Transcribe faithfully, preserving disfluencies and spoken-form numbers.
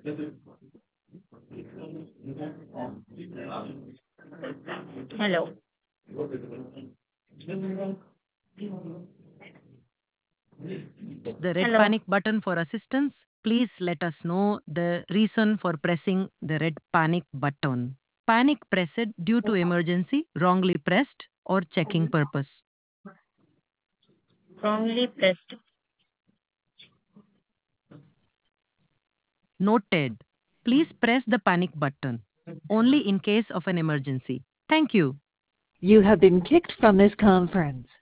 Hello. The red Hello. panic button for assistance. Please let us know the reason for pressing the red panic button. Panic pressed due to emergency, wrongly pressed, or checking purpose. Wrongly pressed. Noted. Please press the panic button only in case of an emergency. Thank you. You have been kicked from this conference.